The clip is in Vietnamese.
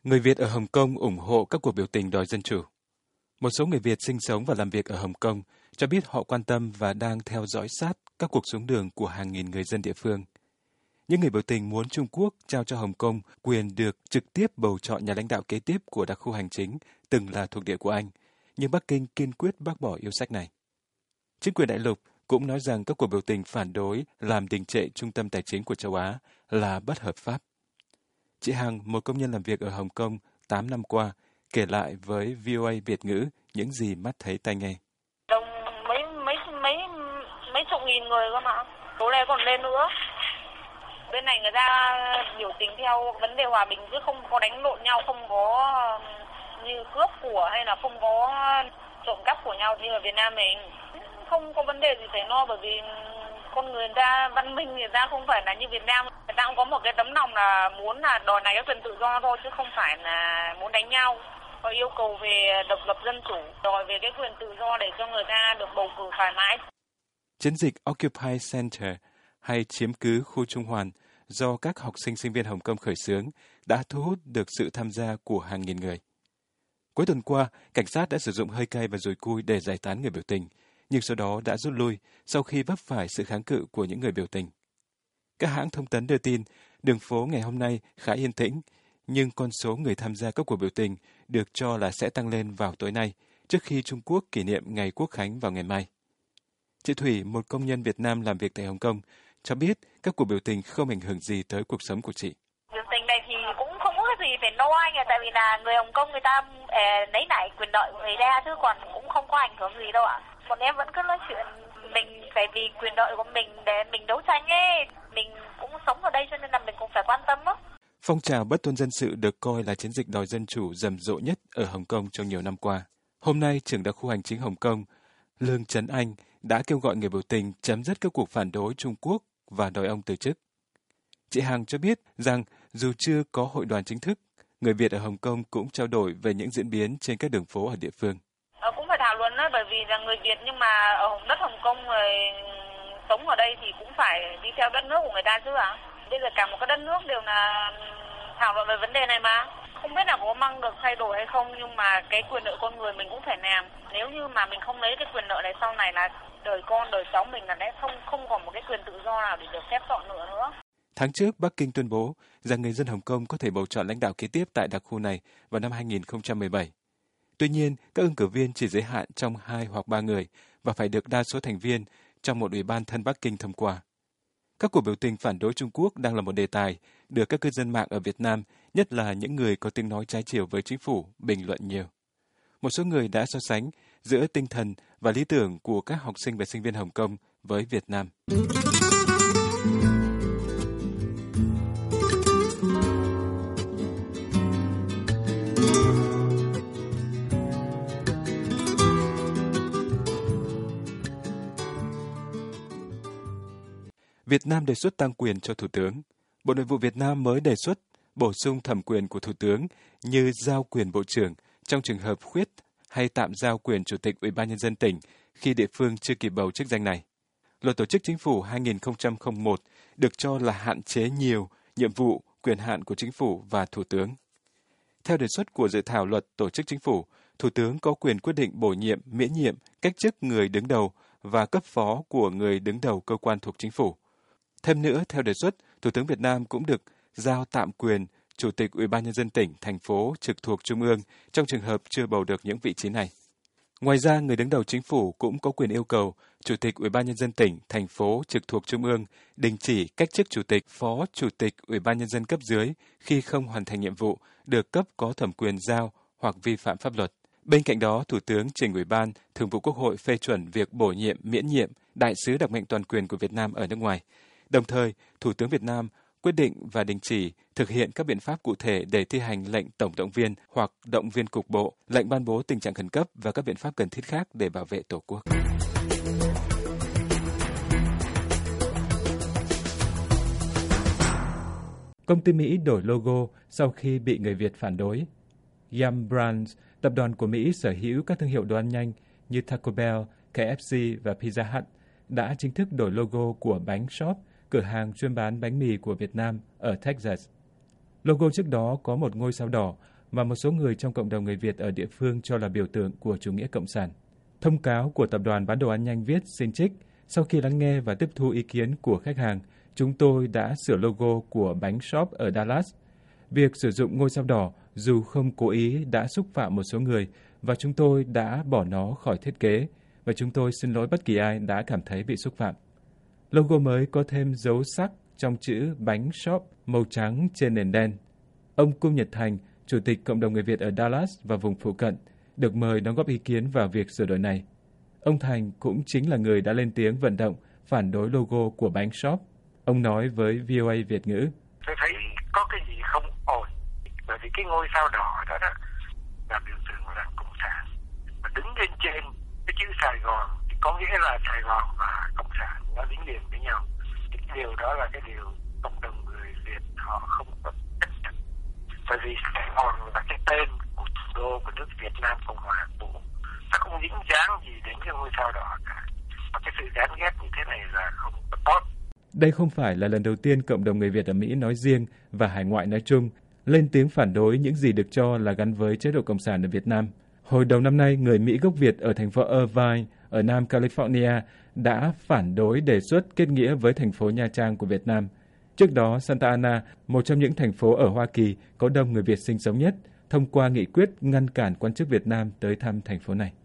Người Việt ở Hồng Kông ủng hộ các cuộc biểu tình đòi dân chủ. Một số người Việt sinh sống và làm việc ở Hồng Kông cho biết họ quan tâm và đang theo dõi sát các cuộc xuống đường của hàng nghìn người dân địa phương. Những người biểu tình muốn Trung Quốc trao cho Hồng Kông quyền được trực tiếp bầu chọn nhà lãnh đạo kế tiếp của đặc khu hành chính từng là thuộc địa của Anh, nhưng Bắc Kinh kiên quyết bác bỏ yêu sách này. Chính quyền đại lục cũng nói rằng các cuộc biểu tình phản đối làm đình trệ trung tâm tài chính của châu Á là bất hợp pháp. Chị Hằng, một công nhân làm việc ở Hồng Kông 8 năm qua, kể lại với VOA Việt ngữ những gì mắt thấy tai nghe. Đông mấy chục nghìn người cơ mà, số này còn lên nữa. Bên này người ta biểu tình theo vấn đề hòa bình chứ không có đánh lộn nhau, không có như cướp của hay là không có trộm cắp của nhau như ở Việt Nam mình. Không có vấn đề gì phải lo bởi vì con người ta văn minh, người ta không phải là như Việt Nam. Người ta cũng có một cái tấm lòng là muốn là đòi này cái quyền tự do thôi chứ không phải là muốn đánh nhau. Họ yêu cầu về độc lập dân chủ, đòi về cái quyền tự do để cho người ta được bầu cử thoải mái. Chiến dịch Occupy Center hay chiếm cứ khu Trung Hoàn do các học sinh sinh viên Hồng Kông khởi xướng đã thu hút được sự tham gia của hàng nghìn người. Cuối tuần qua, cảnh sát đã sử dụng hơi cay và dùi cui để giải tán người biểu tình, nhưng sau đó đã rút lui sau khi vấp phải sự kháng cự của những người biểu tình. Các hãng thông tấn đưa tin, đường phố ngày hôm nay khá yên tĩnh, nhưng con số người tham gia các cuộc biểu tình được cho là sẽ tăng lên vào tối nay, trước khi Trung Quốc kỷ niệm Ngày Quốc khánh vào ngày mai. Chị Thủy, một công nhân Việt Nam làm việc tại Hồng Kông, cho biết các cuộc biểu tình không ảnh hưởng gì tới cuộc sống của chị. Biểu tình này thì cũng không có gì phải lo anh ạ, tại vì là người Hồng Kông người ta lấy lại quyền lợi của người ta chứ còn cũng không có ảnh hưởng gì đâu ạ. Bọn em vẫn cứ nói chuyện mình phải vì quyền lợi của mình để mình đấu tranh ấy, mình cũng sống ở đây cho nên là mình cũng phải quan tâm á. Phong trào bất tuân dân sự được coi là chiến dịch đòi dân chủ rầm rộ nhất ở Hồng Kông trong nhiều năm qua. Hôm nay, trưởng đặc khu hành chính Hồng Kông, Lương Trấn Anh, đã kêu gọi người biểu tình chấm dứt các cuộc phản đối Trung Quốc và đòi ông từ chức. Chị Hằng cho biết rằng dù chưa có hội đoàn chính thức, người Việt ở Hồng Kông cũng trao đổi về những diễn biến trên các đường phố ở địa phương. Cũng phải thảo luận đó, bởi vì là người Việt nhưng mà ở đất Hồng Kông người sống ở đây thì cũng phải đi theo đất nước của người ta chứ ạ. Bây giờ cả một cái đất nước đều là thảo luận về vấn đề này mà. Không biết là có mang được thay đổi hay không, nhưng mà cái quyền lợi con người mình cũng phải làm. Nếu như mà mình không lấy cái quyền lợi này sau này là đời con, đời cháu mình là không còn một cái quyền tự do nào để được phép chọn nữa. Tháng trước, Bắc Kinh tuyên bố rằng người dân Hồng Kông có thể bầu chọn lãnh đạo kế tiếp tại đặc khu này vào năm 2017. Tuy nhiên, các ứng cử viên chỉ giới hạn trong 2 hoặc 3 người và phải được đa số thành viên trong một ủy ban thân Bắc Kinh thông qua. Các cuộc biểu tình phản đối Trung Quốc đang là một đề tài được các cư dân mạng ở Việt Nam, nhất là những người có tiếng nói trái chiều với chính phủ, bình luận nhiều. Một số người đã so sánh giữa tinh thần và lý tưởng của các học sinh và sinh viên Hồng Kông với Việt Nam. Việt Nam đề xuất tăng quyền cho Thủ tướng. Bộ Nội vụ Việt Nam mới đề xuất bổ sung thẩm quyền của Thủ tướng như giao quyền Bộ trưởng trong trường hợp khuyết hay tạm giao quyền Chủ tịch Ủy ban Nhân dân tỉnh khi địa phương chưa kịp bầu chức danh này. Luật Tổ chức Chính phủ 2001 được cho là hạn chế nhiều nhiệm vụ, quyền hạn của Chính phủ và Thủ tướng. Theo đề xuất của dự thảo Luật Tổ chức Chính phủ, Thủ tướng có quyền quyết định bổ nhiệm, miễn nhiệm, cách chức người đứng đầu và cấp phó của người đứng đầu cơ quan thuộc Chính phủ. Thêm nữa, theo đề xuất, Thủ tướng Việt Nam cũng được giao tạm quyền Chủ tịch Ủy ban Nhân dân tỉnh, thành phố trực thuộc Trung ương trong trường hợp chưa bầu được những vị trí này. Ngoài ra, người đứng đầu chính phủ cũng có quyền yêu cầu Chủ tịch Ủy ban Nhân dân tỉnh, thành phố trực thuộc Trung ương đình chỉ cách chức Chủ tịch, Phó Chủ tịch Ủy ban Nhân dân cấp dưới khi không hoàn thành nhiệm vụ được cấp có thẩm quyền giao hoặc vi phạm pháp luật. Bên cạnh đó, Thủ tướng trình Ủy ban Thường vụ Quốc hội phê chuẩn việc bổ nhiệm, miễn nhiệm đại sứ đặc mệnh toàn quyền của Việt Nam ở nước ngoài. Đồng thời, Thủ tướng Việt Nam quyết định và đình chỉ thực hiện các biện pháp cụ thể để thi hành lệnh tổng động viên hoặc động viên cục bộ, lệnh ban bố tình trạng khẩn cấp và các biện pháp cần thiết khác để bảo vệ Tổ quốc. Công ty Mỹ đổi logo sau khi bị người Việt phản đối. Yum Brands, tập đoàn của Mỹ sở hữu các thương hiệu đồ ăn nhanh như Taco Bell, KFC và Pizza Hut, đã chính thức đổi logo của Bánh Shop, cửa hàng chuyên bán bánh mì của Việt Nam ở Texas. Logo trước đó có một ngôi sao đỏ mà một số người trong cộng đồng người Việt ở địa phương cho là biểu tượng của chủ nghĩa cộng sản. Thông cáo của tập đoàn bán đồ ăn nhanh viết xin trích, sau khi lắng nghe và tiếp thu ý kiến của khách hàng, chúng tôi đã sửa logo của bánh shop ở Dallas. Việc sử dụng ngôi sao đỏ dù không cố ý đã xúc phạm một số người và chúng tôi đã bỏ nó khỏi thiết kế và chúng tôi xin lỗi bất kỳ ai đã cảm thấy bị xúc phạm. Logo mới có thêm dấu sắc trong chữ bánh shop màu trắng trên nền đen. Ông Cung Nhật Thành, Chủ tịch Cộng đồng người Việt ở Dallas và vùng phụ cận, được mời đóng góp ý kiến vào việc sửa đổi này. Ông Thành cũng chính là người đã lên tiếng vận động phản đối logo của bánh shop. Ông nói với VOA Việt ngữ: Tôi thấy có cái gì không ổn, bởi vì cái ngôi sao đỏ đó là biểu tượng của Đảng Cộng sản. Và đứng lên trên cái chữ Sài Gòn thì có nghĩa là Sài Gòn và Cộng sản nó dính liền với nhau. Thì cái điều đó là cái điều cộng đồng người Việt họ không có chấp nhận. Bởi vì Sài Gòn là cái tên của thủ đô của nước Việt Nam Cộng hòa cũ. Nó không dính dáng gì đến cái ngôi sao đỏ cả. Và cái sự gán ghép như thế này là không có tốt. Đây không phải là lần đầu tiên cộng đồng người Việt ở Mỹ nói riêng và hải ngoại nói chung lên tiếng phản đối những gì được cho là gắn với chế độ Cộng sản ở Việt Nam. Hồi đầu năm nay, người Mỹ gốc Việt ở thành phố Irvine, ở Nam California đã phản đối đề xuất kết nghĩa với thành phố Nha Trang của Việt Nam. Trước đó, Santa Ana, một trong những thành phố ở Hoa Kỳ có đông người Việt sinh sống nhất, thông qua nghị quyết ngăn cản quan chức Việt Nam tới thăm thành phố này.